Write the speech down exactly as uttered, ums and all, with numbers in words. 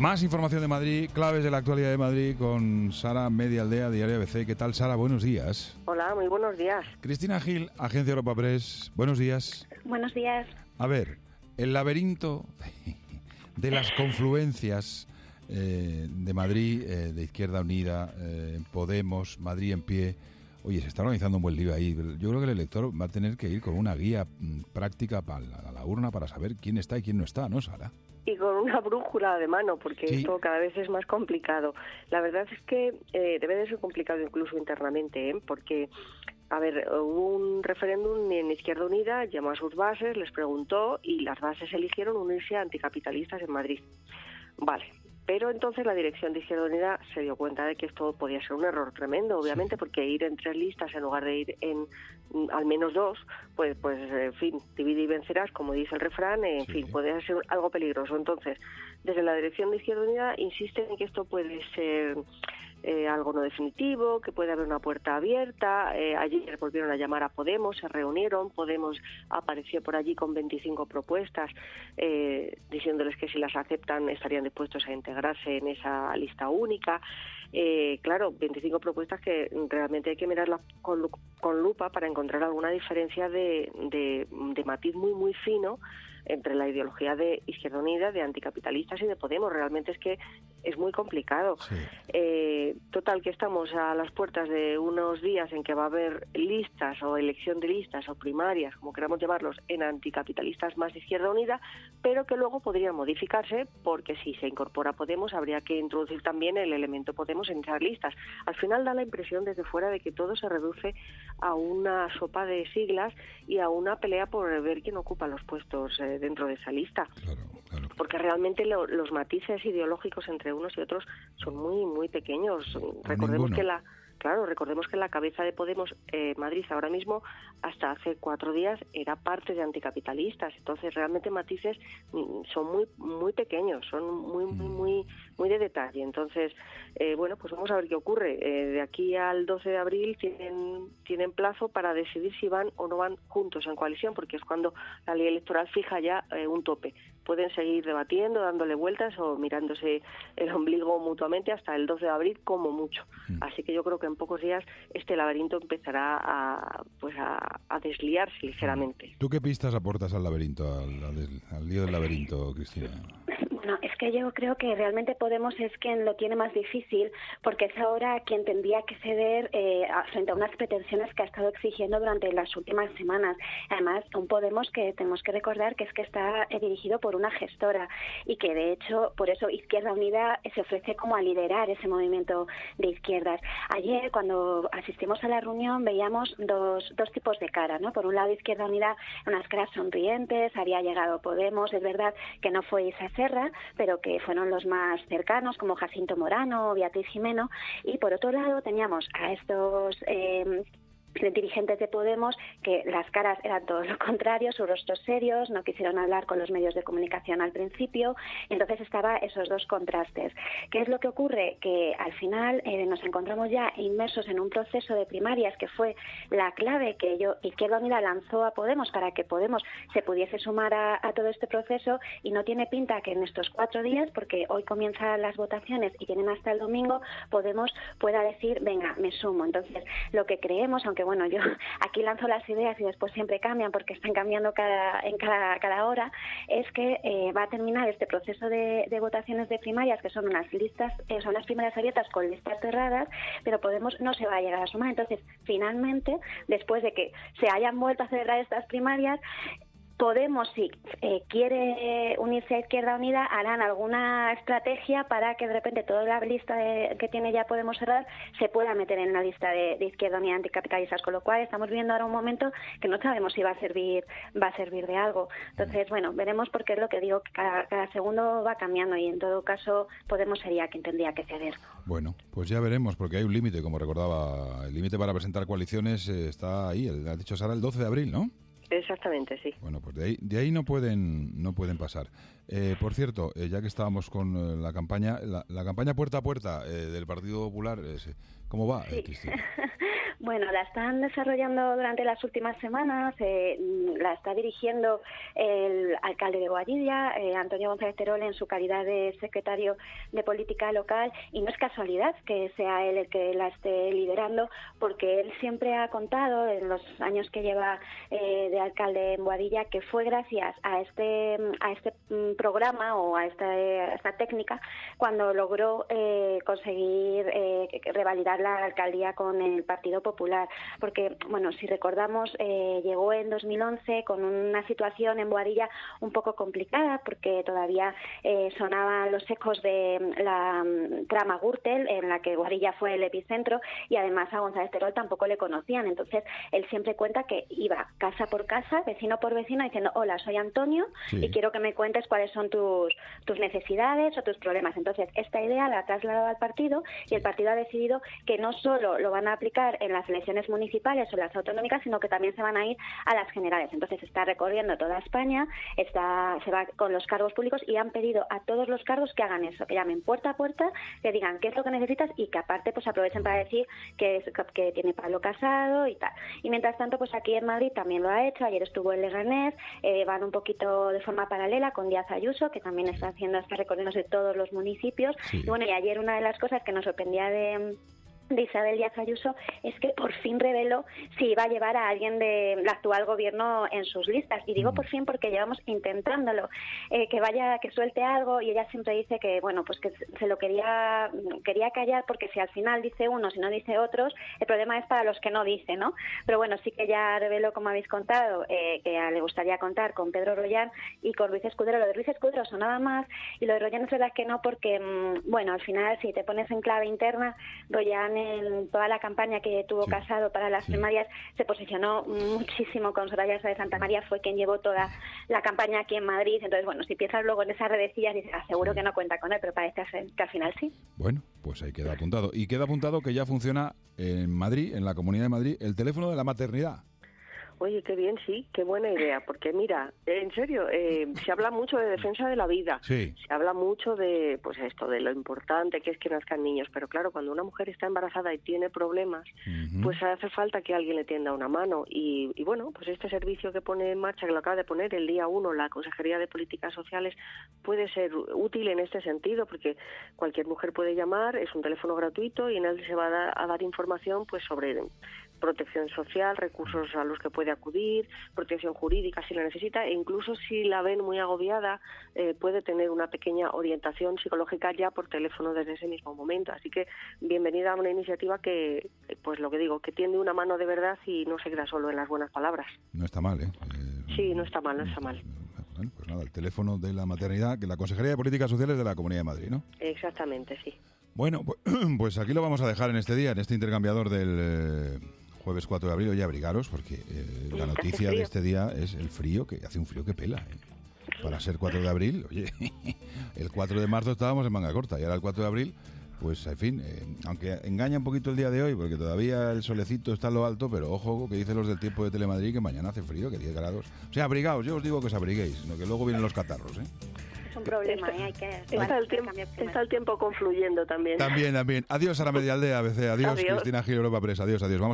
Más información de Madrid, claves de la actualidad de Madrid con Sara Medialdea, Diario A B C. ¿Qué tal, Sara? Buenos días. Hola, muy buenos días. Cristina Gil, Agencia Europa Press. Buenos días. Buenos días. A ver, el laberinto de las confluencias eh, de Madrid, eh, de Izquierda Unida, eh, Podemos, Madrid en pie. Oye, se está organizando un buen lío ahí. Yo creo que el elector va a tener que ir con una guía práctica para la, a la urna para saber quién está y quién no está, ¿no, Sara? Y con una brújula de mano, porque sí. Esto cada vez es más complicado. La verdad es que eh, debe de ser complicado incluso internamente, ¿eh? Porque, a ver, hubo un referéndum en Izquierda Unida, llamó a sus bases, les preguntó y las bases eligieron unirse a anticapitalistas en Madrid. Vale. Pero entonces la dirección de Izquierda Unida se dio cuenta de que esto podía ser un error tremendo, obviamente, sí. Porque ir en tres listas en lugar de ir en al menos dos, pues, pues en fin, divide y vencerás, como dice el refrán, en sí. fin, puede ser algo peligroso. Entonces, desde la dirección de Izquierda Unida insisten en que esto puede ser eh, algo no definitivo, que puede haber una puerta abierta. Eh, ayer volvieron a llamar a Podemos, se reunieron, Podemos apareció por allí con veinticinco propuestas, eh, diciéndoles que si las aceptan estarían dispuestos a integrarse en esa lista única. Eh, claro, veinticinco propuestas que realmente hay que mirarlas con, con lupa para encontrar alguna diferencia de, de, de matiz muy, muy fino entre la ideología de Izquierda Unida, de anticapitalistas y de Podemos. Realmente es que es muy complicado. Sí. Eh, total, que estamos a las puertas de unos días en que va a haber listas o elección de listas o primarias, como queramos llamarlos, en anticapitalistas más de Izquierda Unida, pero que luego podrían modificarse porque si se incorpora Podemos habría que introducir también el elemento Podemos en esas listas. Al final da la impresión desde fuera de que todo se reduce a una sopa de siglas y a una pelea por ver quién ocupa los puestos eh, dentro de esa lista. Claro, claro. Porque realmente lo, los matices ideológicos entre unos y otros son muy muy pequeños. Recordemos Ninguno. que la Claro, recordemos que la cabeza de Podemos, eh, Madrid, ahora mismo, hasta hace cuatro días, era parte de anticapitalistas. Entonces, realmente matices son muy muy pequeños, son muy muy muy muy de detalle. Entonces, eh, bueno, pues vamos a ver qué ocurre. Eh, de aquí al doce de abril tienen tienen plazo para decidir si van o no van juntos en coalición, porque es cuando la ley electoral fija ya eh, un tope. Pueden seguir debatiendo, dándole vueltas o mirándose el ombligo mutuamente hasta el doce de abril como mucho. Así que yo creo que en pocos días este laberinto empezará a pues a, a desliarse ligeramente. ¿Tú qué pistas aportas al laberinto, al, al, al lío del laberinto, Cristina? Bueno, es que yo creo que realmente Podemos es quien lo tiene más difícil, porque es ahora quien tendría que ceder eh, frente a unas pretensiones que ha estado exigiendo durante las últimas semanas. Además, un Podemos que tenemos que recordar que es que está eh, dirigido por una gestora y que, de hecho, por eso Izquierda Unida se ofrece como a liderar ese movimiento de izquierdas. Ayer, cuando asistimos a la reunión, veíamos dos, dos tipos de caras, ¿no? Por un lado, Izquierda Unida, unas caras sonrientes, había llegado Podemos, es verdad que no fue Isa Serra, pero que fueron los más cercanos, como Jacinto Morano o Beatriz Jimeno, y por otro lado teníamos a estos eh, dirigentes de Podemos que las caras eran todo lo contrario, sus rostros serios, no quisieron hablar con los medios de comunicación al principio, y entonces estaba esos dos contrastes. ¿Qué es lo que ocurre? Que al final eh, nos encontramos ya inmersos en un proceso de primarias que fue la clave que yo, Izquierda Unida lanzó a Podemos para que Podemos se pudiese sumar a, a todo este proceso, y no tiene pinta que en estos cuatro días, porque hoy comienzan las votaciones y tienen hasta el domingo, Podemos pueda decir, venga, me sumo. Entonces, lo que creemos, aunque bueno, yo aquí lanzo las ideas y después siempre cambian porque están cambiando cada, en cada, cada hora, es que eh, va a terminar este proceso de, de votaciones de primarias, que son unas listas, eh, son las primarias abiertas con listas cerradas, pero Podemos no se va a llegar a sumar. Entonces, finalmente, después de que se hayan vuelto a celebrar estas primarias, Podemos, si eh, quiere unirse a Izquierda Unida, harán alguna estrategia para que de repente toda la lista de, que tiene ya Podemos cerrar se pueda meter en la lista de, de Izquierda Unida anticapitalistas, con lo cual estamos viendo ahora un momento que no sabemos si va a servir va a servir de algo. Entonces, bueno, veremos, porque es lo que digo, que cada, cada segundo va cambiando y en todo caso Podemos sería quien tendría que ceder. Bueno, pues ya veremos, porque hay un límite, como recordaba, el límite para presentar coaliciones eh, está ahí, el, ha dicho Sara, el doce de abril, ¿no? Exactamente, sí. Bueno, pues de ahí, de ahí no pueden no pueden pasar. Eh, por cierto, eh, ya que estábamos con eh, la campaña, la, la campaña puerta a puerta eh, del Partido Popular, eh, ¿cómo va, sí. eh, Cristina? Bueno, la están desarrollando durante las últimas semanas, eh, la está dirigiendo el alcalde de Boadilla, eh, Antonio González Terol, en su calidad de secretario de Política Local, y no es casualidad que sea él el que la esté liderando, porque él siempre ha contado, en los años que lleva eh, de alcalde en Boadilla, que fue gracias a este a este programa o a esta, a esta técnica cuando logró eh, conseguir eh, revalidar la alcaldía con el Partido Popular, porque, bueno, si recordamos, eh, llegó en dos mil once con una situación en Boadilla un poco complicada, porque todavía eh, sonaban los ecos de la um, trama Gürtel, en la que Boadilla fue el epicentro, y además a González Terol tampoco le conocían. Entonces, él siempre cuenta que iba casa por casa, vecino por vecino, diciendo: hola, soy Antonio, sí, y quiero que me cuentes cuáles son tus, tus necesidades o tus problemas. Entonces, esta idea la ha trasladado al partido, y el partido ha decidido que no solo lo van a aplicar en las elecciones municipales o las autonómicas, sino que también se van a ir a las generales. Entonces, está recorriendo toda España, está se va con los cargos públicos, y han pedido a todos los cargos que hagan eso, que llamen puerta a puerta, que digan qué es lo que necesitas, y que aparte pues aprovechen para decir que, es, que tiene Pablo Casado y tal. Y mientras tanto, pues aquí en Madrid también lo ha hecho. Ayer estuvo en Leganés, eh, van un poquito de forma paralela con Díaz Ayuso, que también está haciendo está recorriendo de todos los municipios. Sí. Y bueno, y ayer una de las cosas que nos sorprendía de de Isabel Díaz Ayuso es que por fin reveló si iba a llevar a alguien del actual gobierno en sus listas. Y digo por fin porque llevamos intentándolo, eh, que vaya, que suelte algo, y ella siempre dice que, bueno, pues que se lo quería quería callar, porque si al final dice uno, si no dice otros, el problema es para los que no dice, ¿no? Pero bueno, sí que ya reveló, como habéis contado, eh, que le gustaría contar con Pedro Rollán y con Ruiz Escudero. Lo de Ruiz Escudero sonaba más, y lo de Rollán es verdad que no, porque, bueno, al final, si te pones en clave interna, Rollán en toda la campaña que tuvo sí. Casado para las sí. primarias se posicionó muchísimo con Soraya Sáez de Santa María, fue quien llevó toda la campaña aquí en Madrid. Entonces, bueno, si piensas luego en esas redecillas, dices, ah, seguro sí. que no cuenta con él, pero parece que al final sí. Bueno, pues ahí queda apuntado. Y queda apuntado que ya funciona en Madrid, en la Comunidad de Madrid, el teléfono de la maternidad. Oye, qué bien, sí, qué buena idea, porque mira, en serio, eh, se habla mucho de defensa de la vida, sí. se habla mucho de, pues esto, de lo importante que es que nazcan niños, pero claro, cuando una mujer está embarazada y tiene problemas, uh-huh. pues hace falta que alguien le tienda una mano, y, y bueno, pues este servicio que pone en marcha, que lo acaba de poner el día uno la Consejería de Políticas Sociales, puede ser útil en este sentido, porque cualquier mujer puede llamar, es un teléfono gratuito, y en él se va a dar, a dar información pues sobre protección social, recursos a los que puede acudir, protección jurídica si la necesita, e incluso si la ven muy agobiada, eh, puede tener una pequeña orientación psicológica ya por teléfono desde ese mismo momento. Así que bienvenida a una iniciativa que, pues lo que digo, que tiende una mano de verdad y no se queda solo en las buenas palabras. No está mal, ¿eh? eh sí, no está mal, no está mal. Bueno, pues nada, el teléfono de la maternidad, que la Consejería de Políticas Sociales de la Comunidad de Madrid, ¿no? Exactamente, sí. Bueno, pues aquí lo vamos a dejar en este día, en este intercambiador del eh, jueves cuatro de abril. Oye, abrigaros, porque eh, la noticia de este día es el frío, que hace un frío que pela, ¿eh? Para ser cuatro de abril, oye, el cuatro de marzo estábamos en manga corta, y ahora el cuatro de abril, pues en fin, eh, aunque engaña un poquito el día de hoy, porque todavía el solecito está en lo alto, pero ojo, que dicen los del tiempo de Telemadrid que mañana hace frío, que diez grados. O sea, abrigaos, yo os digo que os abriguéis, no que luego vienen los catarros, ¿eh? Es un problema, ¿eh? Hay que... Está el, tiempo, está el tiempo confluyendo también. También, también. Adiós a la Medialdea, A B C. Adiós, adiós. Cristina Gil, Europa Press. Adiós, adiós. Vamos